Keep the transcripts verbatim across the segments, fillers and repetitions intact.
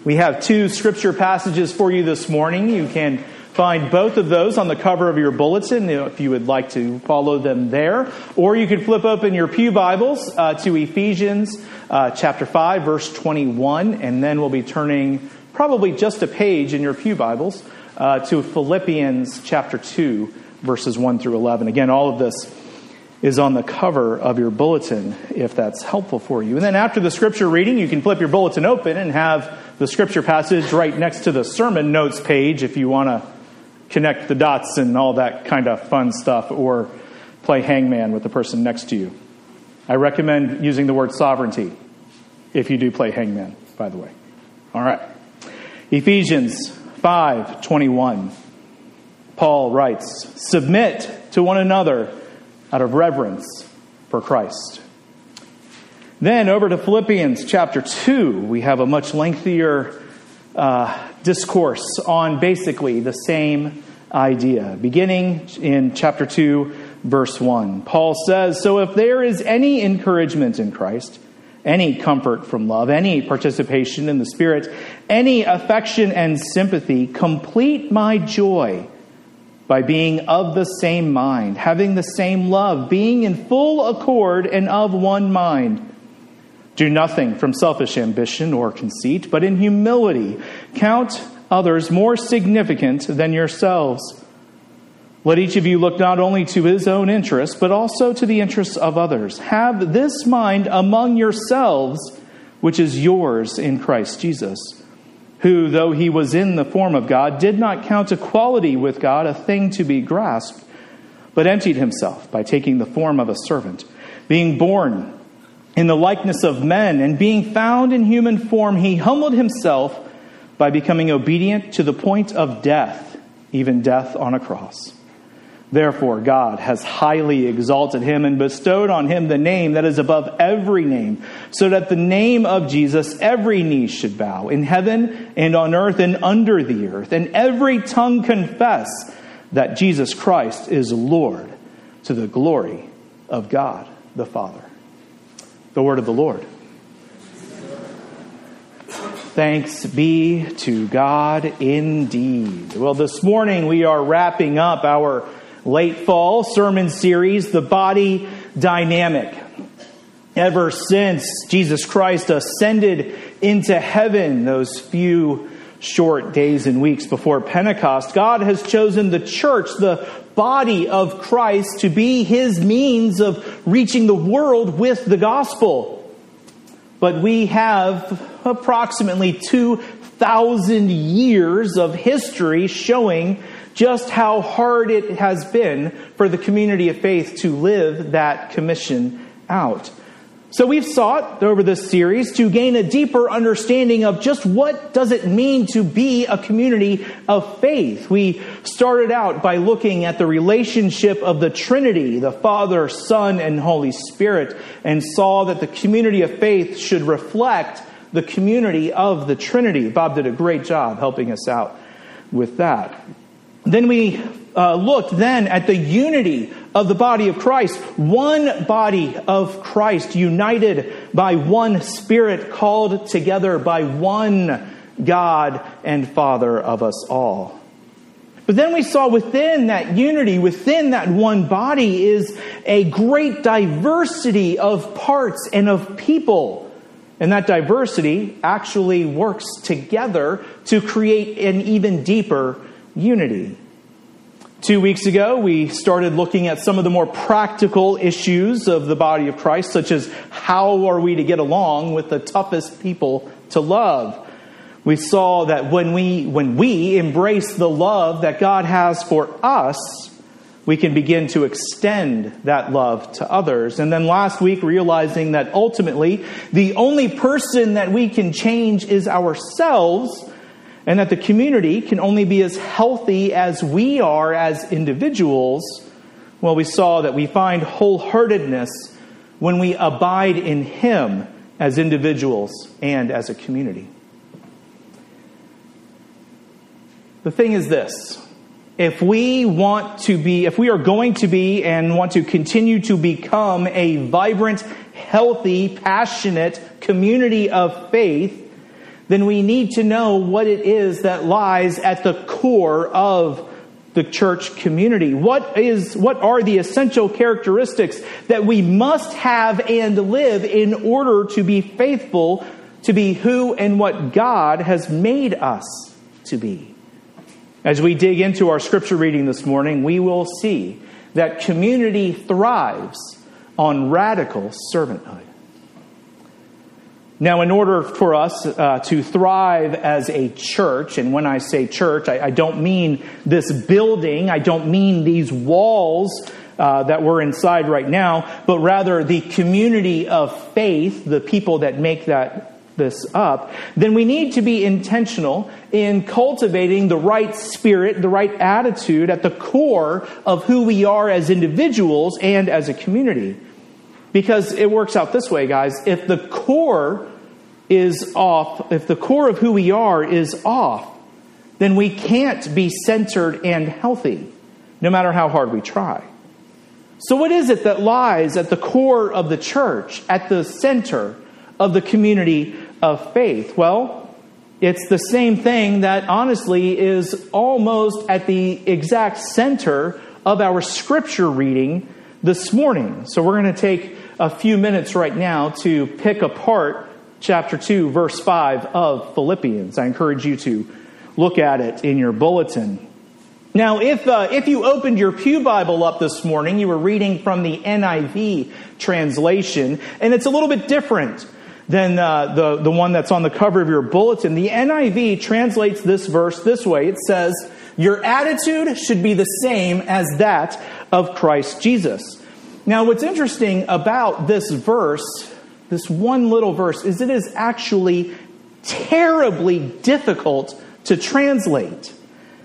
We have two scripture passages for you this morning. You can find both of those on the cover of your bulletin if you would like to follow them there. Or you can flip open your pew Bibles uh, to Ephesians uh, chapter five, verse twenty-one, and then we'll be turning probably just a page in your pew Bibles uh, to Philippians chapter two, verses one through eleven. Again, all of this is on the cover of your bulletin, if that's helpful for you. And then after the scripture reading, you can flip your bulletin open and have the scripture passage right next to the sermon notes page if you want to connect the dots and all that kind of fun stuff, or play hangman with the person next to you. I recommend using the word sovereignty if you do play hangman, by the way. All right. Ephesians five twenty-one. Paul writes, "Submit to one another out of reverence for Christ." Then over to Philippians chapter two, we have a much lengthier uh, discourse on basically the same idea. Beginning in chapter two, verse one, Paul says, "So if there is any encouragement in Christ, any comfort from love, any participation in the Spirit, any affection and sympathy, complete my joy by being of the same mind, having the same love, being in full accord and of one mind. Do nothing from selfish ambition or conceit, but in humility count others more significant than yourselves. Let each of you look not only to his own interests, but also to the interests of others. Have this mind among yourselves, which is yours in Christ Jesus, who, though he was in the form of God, did not count equality with God a thing to be grasped, but emptied himself by taking the form of a servant, being born in the likeness of men, and being found in human form, he humbled himself by becoming obedient to the point of death, even death on a cross. Therefore, God has highly exalted him and bestowed on him the name that is above every name, so that the name of Jesus every knee should bow, in heaven and on earth and under the earth, and every tongue confess that Jesus Christ is Lord, to the glory of God the Father." The word of the Lord. Thanks be to God indeed. Well, this morning we are wrapping up our late fall sermon series, The Body Dynamic. Ever since Jesus Christ ascended into heaven those few short days and weeks before Pentecost, God has chosen the church, the body of Christ, to be his means of reaching the world with the gospel. But we have approximately two thousand years of history showing just how hard it has been for the community of faith to live that commission out. So we've sought over this series to gain a deeper understanding of just what does it mean to be a community of faith. We started out by looking at the relationship of the Trinity, the Father, Son, and Holy Spirit, and saw that the community of faith should reflect the community of the Trinity. Bob did a great job helping us out with that. Then we uh, looked then at the unity of the body of Christ. One body of Christ, united by one Spirit, called together by one God and Father of us all. But then we saw within that unity, within that one body, is a great diversity of parts and of people. And that diversity actually works together to create an even deeper unity. Two weeks ago, we started looking at some of the more practical issues of the body of Christ, such as how are we to get along with the toughest people to love. We saw that when we when we embrace the love that God has for us, we can begin to extend that love to others. And then last week, realizing that ultimately the only person that we can change is ourselves, and that the community can only be as healthy as we are as individuals, well, we saw that we find wholeheartedness when we abide in him as individuals and as a community. The thing is this: if we want to be, if we are going to be and want to continue to become a vibrant, healthy, passionate community of faith, then we need to know what it is that lies at the core of the church community. What is, what are the essential characteristics that we must have and live in order to be faithful to be who and what God has made us to be? As we dig into our scripture reading this morning, we will see that community thrives on radical servanthood. Now, in order for us uh, to thrive as a church, and when I say church, I, I don't mean this building, I don't mean these walls uh, that we're inside right now, but rather the community of faith, the people that make that this up, then we need to be intentional in cultivating the right spirit, the right attitude at the core of who we are as individuals and as a community. Because it works out this way, guys. If the core is off, if the core of who we are is off, then we can't be centered and healthy, no matter how hard we try. So what is it that lies at the core of the church, at the center of the community of faith? Well, it's the same thing that honestly is almost at the exact center of our scripture reading this morning. So we're going to take a few minutes right now to pick apart chapter two, verse five of Philippians. I encourage you to look at it in your bulletin. Now, if uh, if you opened your Pew Bible up this morning, you were reading from the N I V translation, and it's a little bit different than uh, the, the one that's on the cover of your bulletin. The N I V translates this verse this way. It says, "Your attitude should be the same as that of Christ Jesus." Now, what's interesting about this verse, this one little verse, is it is actually terribly difficult to translate.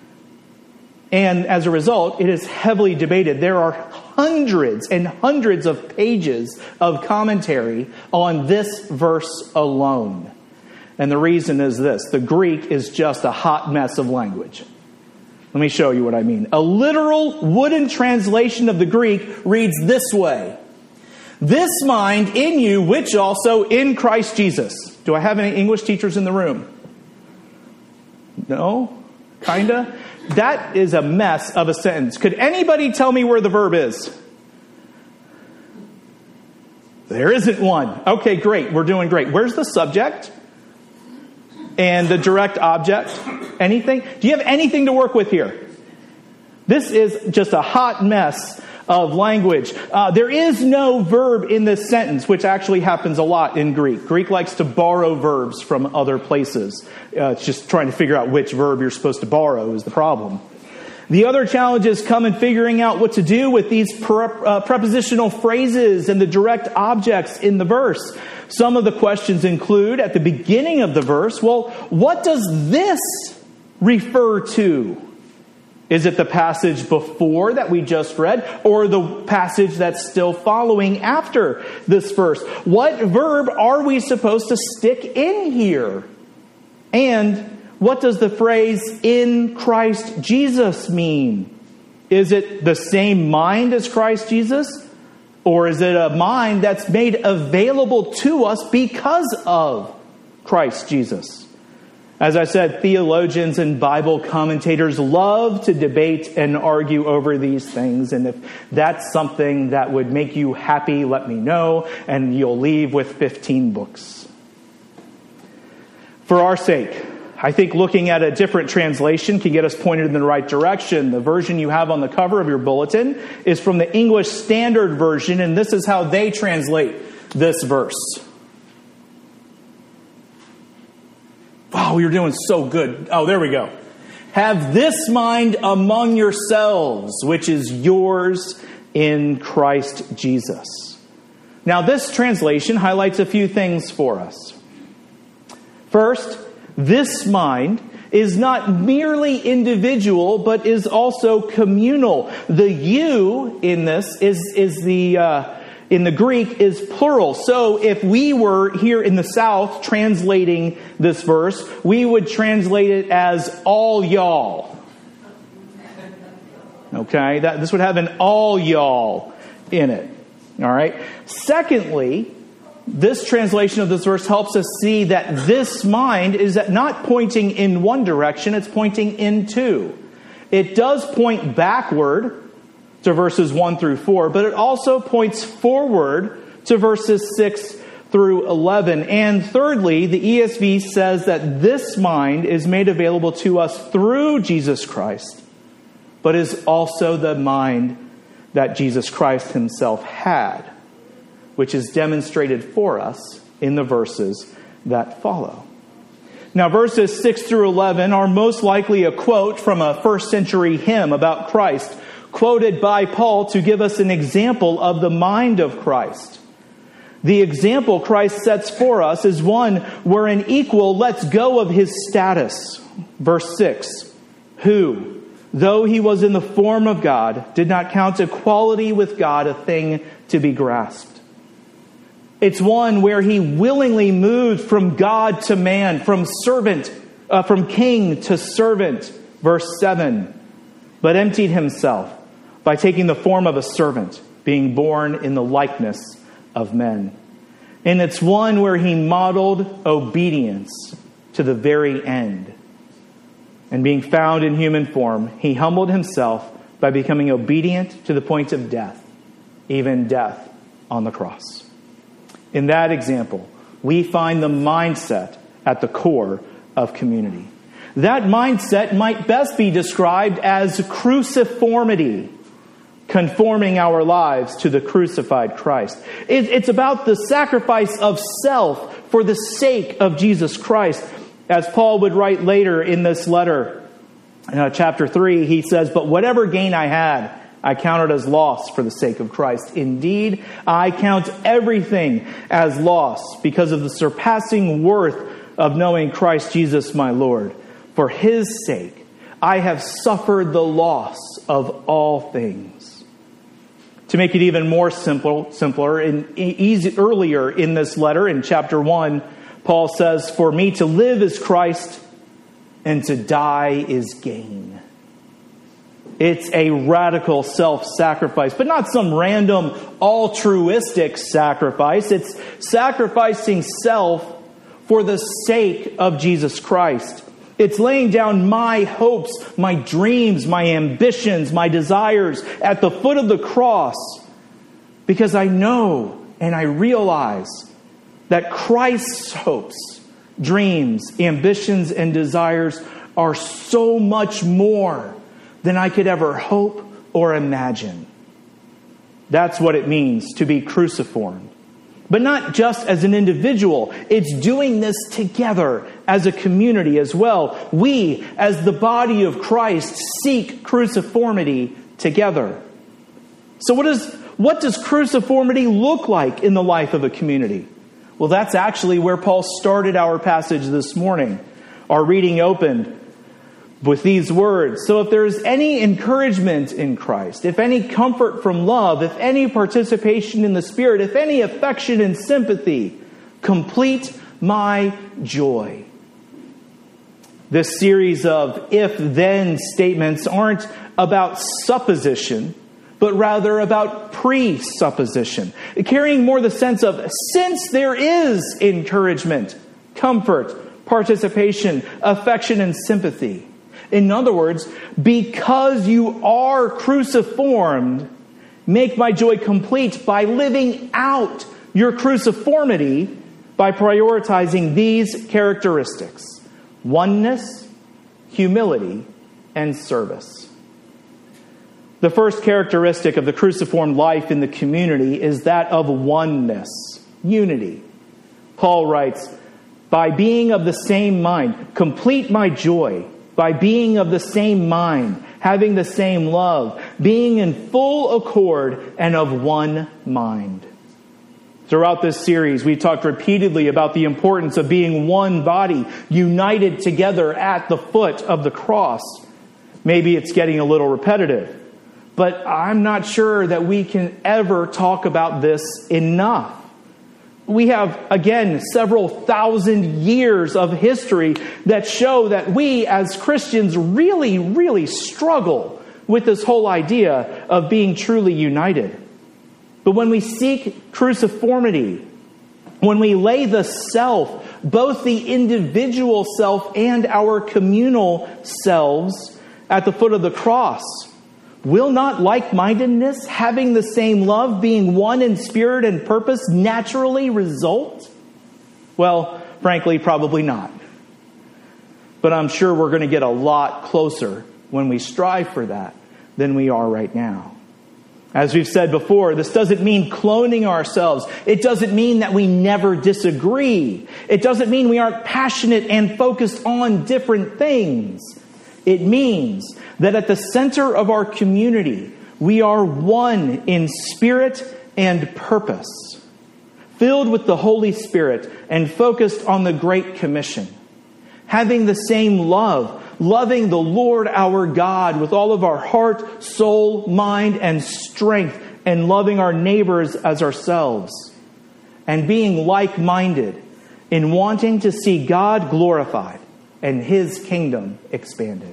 And as a result, it is heavily debated. There are hundreds and hundreds of pages of commentary on this verse alone. And the reason is this: the Greek is just a hot mess of language. Let me show you what I mean. A literal wooden translation of the Greek reads this way: "This mind in you, which also in Christ Jesus." Do I have any English teachers in the room? No? Kinda? That is a mess of a sentence. Could anybody tell me where the verb is? There isn't one. Okay, great. We're doing great. Where's the subject? And the direct object? Anything? Do you have anything to work with here? This is just a hot mess of language. Uh, there is no verb in this sentence, which actually happens a lot in Greek. Greek likes to borrow verbs from other places. Uh, it's just trying to figure out which verb you're supposed to borrow is the problem. The other challenges come in figuring out what to do with these pre- uh, prepositional phrases and the direct objects in the verse. Some of the questions include, at the beginning of the verse, well, what does this refer to? Is it the passage before that we just read, or the passage that's still following after this verse? What verb are we supposed to stick in here? And what does the phrase "in Christ Jesus" mean? Is it the same mind as Christ Jesus? Or is it a mind that's made available to us because of Christ Jesus? As I said, theologians and Bible commentators love to debate and argue over these things. And if that's something that would make you happy, let me know, and you'll leave with fifteen books. For our sake, I think looking at a different translation can get us pointed in the right direction. The version you have on the cover of your bulletin is from the English Standard Version, and this is how they translate this verse. Wow, we were doing so good. Oh, there we go. "Have this mind among yourselves, which is yours in Christ Jesus." Now, this translation highlights a few things for us. First, this mind is not merely individual, but is also communal. The "you" in this is is the uh, in the Greek is plural. So if we were here in the South translating this verse, we would translate it as "all y'all." Okay, that this would have an "all y'all" in it. All right. Secondly, this translation of this verse helps us see that this mind is not pointing in one direction, it's pointing in two. It does point backward to verses one through four, but it also points forward to verses six through eleven. And thirdly, the E S V says that this mind is made available to us through Jesus Christ, but is also the mind that Jesus Christ himself had, which is demonstrated for us in the verses that follow. Now, verses six through eleven are most likely a quote from a first century hymn about Christ, quoted by Paul to give us an example of the mind of Christ. The example Christ sets for us is one where an equal lets go of his status. Verse six, who, though he was in the form of God, did not count equality with God a thing to be grasped. It's one where he willingly moved from God to man, from servant, uh, from king to servant. Verse seven, but emptied himself by taking the form of a servant, being born in the likeness of men. And it's one where he modeled obedience to the very end. And being found in human form, he humbled himself by becoming obedient to the point of death, even death on the cross. In that example, we find the mindset at the core of community. That mindset might best be described as cruciformity, conforming our lives to the crucified Christ. It's about the sacrifice of self for the sake of Jesus Christ. As Paul would write later in this letter, uh, chapter three, he says, but whatever gain I had, I count it as loss for the sake of Christ. Indeed, I count everything as loss because of the surpassing worth of knowing Christ Jesus my Lord. For his sake, I have suffered the loss of all things. To make it even more simple, simpler, in, easy, earlier in this letter, in chapter one, Paul says, for me to live is Christ, and to die is gain. It's a radical self-sacrifice, but not some random altruistic sacrifice. It's sacrificing self for the sake of Jesus Christ. It's laying down my hopes, my dreams, my ambitions, my desires at the foot of the cross, because I know and I realize that Christ's hopes, dreams, ambitions, and desires are so much more than I could ever hope or imagine. That's what it means to be cruciformed. But not just as an individual. It's doing this together as a community as well. We, as the body of Christ, seek cruciformity together. So what does, what does cruciformity look like in the life of a community? Well, that's actually where Paul started our passage this morning. Our reading opened with these words. So if there is any encouragement in Christ, if any comfort from love, if any participation in the Spirit, if any affection and sympathy, complete my joy. This series of if-then statements aren't about supposition, but rather about presupposition, carrying more the sense of since there is encouragement, comfort, participation, affection, and sympathy. In other words, because you are cruciformed, make my joy complete by living out your cruciformity by prioritizing these characteristics: oneness, humility, and service. The first characteristic of the cruciformed life in the community is that of oneness, unity. Paul writes, by being of the same mind, complete my joy. By being of the same mind, having the same love, being in full accord and of one mind. Throughout this series, we've talked repeatedly about the importance of being one body, united together at the foot of the cross. Maybe it's getting a little repetitive, but I'm not sure that we can ever talk about this enough. We have, again, several thousand years of history that show that we as Christians really, really struggle with this whole idea of being truly united. But when we seek cruciformity, when we lay the self, both the individual self and our communal selves, at the foot of the cross, will not like-mindedness, having the same love, being one in spirit and purpose, naturally result? Well, frankly, probably not. But I'm sure we're going to get a lot closer when we strive for that than we are right now. As we've said before, this doesn't mean cloning ourselves. It doesn't mean that we never disagree. It doesn't mean we aren't passionate and focused on different things. It means that at the center of our community, we are one in spirit and purpose, filled with the Holy Spirit and focused on the Great Commission, having the same love, loving the Lord our God with all of our heart, soul, mind, and strength, and loving our neighbors as ourselves, and being like-minded in wanting to see God glorified and His kingdom expanded.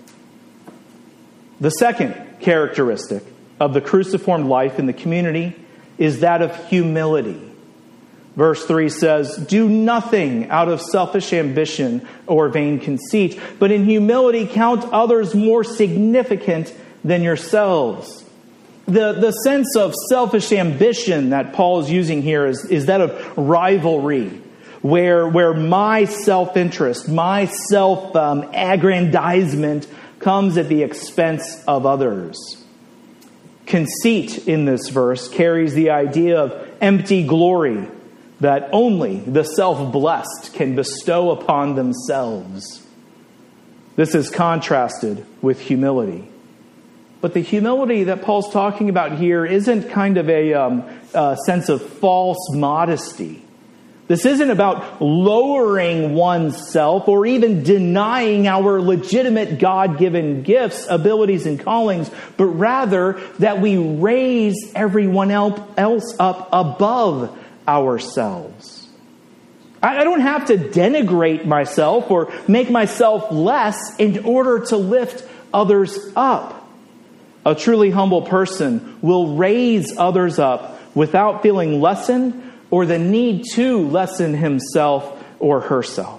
The second characteristic of the cruciform life in the community is that of humility. Verse three says, "Do nothing out of selfish ambition or vain conceit, but in humility count others more significant than yourselves." The, the sense of selfish ambition that Paul is using here is, is that of rivalry, where, where my self-interest, my self-aggrandizement comes at the expense of others. Conceit in this verse carries the idea of empty glory that only the self-blessed can bestow upon themselves. This is contrasted with humility. But the humility that Paul's talking about here isn't kind of a, um, a sense of false modesty. This isn't about lowering oneself or even denying our legitimate God-given gifts, abilities, and callings, but rather that we raise everyone else up above ourselves. I don't have to denigrate myself or make myself less in order to lift others up. A truly humble person will raise others up without feeling lessened or the need to lessen himself or herself.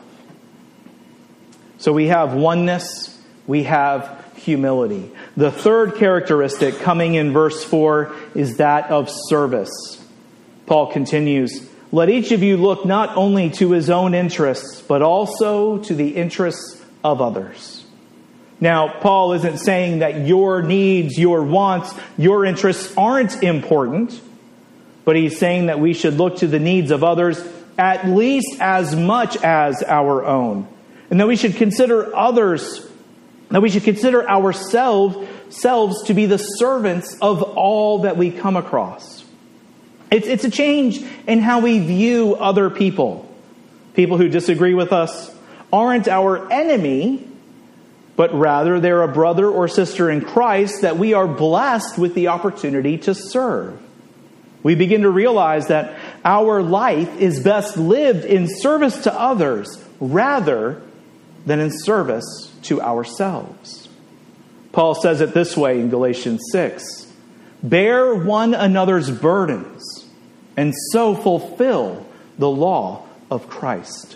So we have oneness, we have humility. The third characteristic coming in verse four is that of service. Paul continues, "Let each of you look not only to his own interests, but also to the interests of others." Now, Paul isn't saying that your needs, your wants, your interests aren't important, but he's saying that we should look to the needs of others at least as much as our own. And that we should consider others, that we should consider ourselves selves to be the servants of all that we come across. It's, it's a change in how we view other people. People who disagree with us aren't our enemy, but rather they're a brother or sister in Christ that we are blessed with the opportunity to serve. We begin to realize that our life is best lived in service to others rather than in service to ourselves. Paul says it this way in Galatians six, "Bear one another's burdens and so fulfill the law of Christ."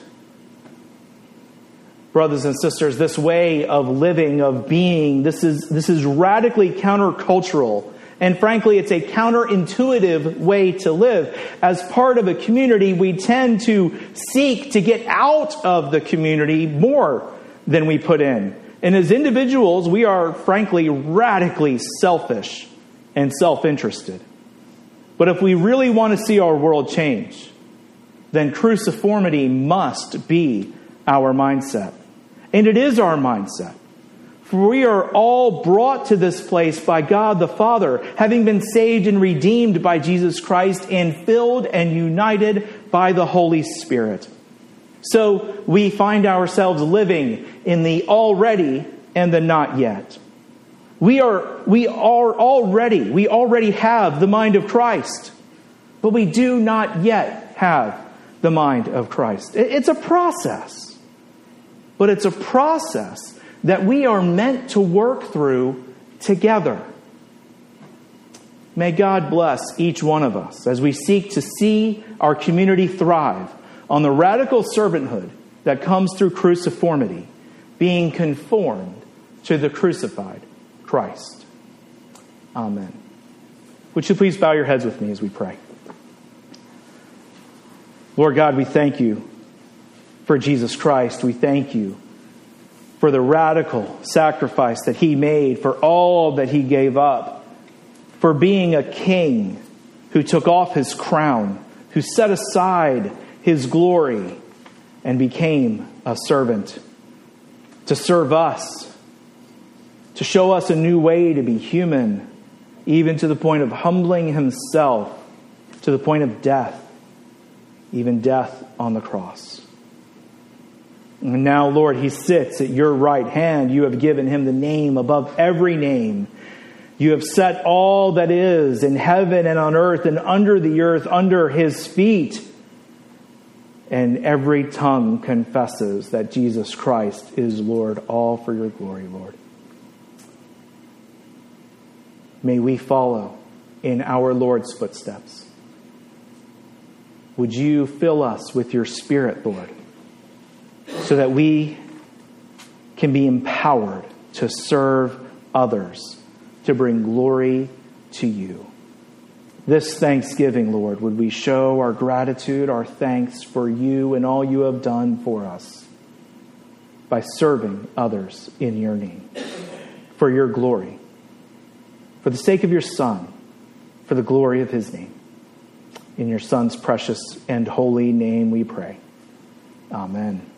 Brothers and sisters, this way of living, of being, this is, this is radically countercultural. And frankly, it's a counterintuitive way to live. As part of a community, we tend to seek to get out of the community more than we put in. And as individuals, we are frankly radically selfish and self-interested. But if we really want to see our world change, then cruciformity must be our mindset. And it is our mindset. For we are all brought to this place by God the Father, having been saved and redeemed by Jesus Christ and filled and united by the Holy Spirit. So we find ourselves living in the already and the not yet. We are, we are already, we already have the mind of Christ, but we do not yet have the mind of Christ. It's a process, but it's a process that we are meant to work through together. May God bless each one of us as we seek to see our community thrive on the radical servanthood that comes through cruciformity, being conformed to the crucified Christ. Amen. Would you please bow your heads with me as we pray? Lord God, we thank you for Jesus Christ. We thank you for the radical sacrifice that he made, for all that he gave up, for being a king who took off his crown, who set aside his glory and became a servant to serve us, to show us a new way to be human, even to the point of humbling himself to the point of death, even death on the cross. And now, Lord, he sits at your right hand. You have given him the name above every name. You have set all that is in heaven and on earth and under the earth under his feet. And every tongue confesses that Jesus Christ is Lord, all for your glory, Lord. May we follow in our Lord's footsteps. Would you fill us with your Spirit, Lord, so that we can be empowered to serve others, to bring glory to you. This Thanksgiving, Lord, would we show our gratitude, our thanks for you and all you have done for us by serving others in your name, for your glory, for the sake of your Son, for the glory of his name. In your Son's precious and holy name we pray. Amen.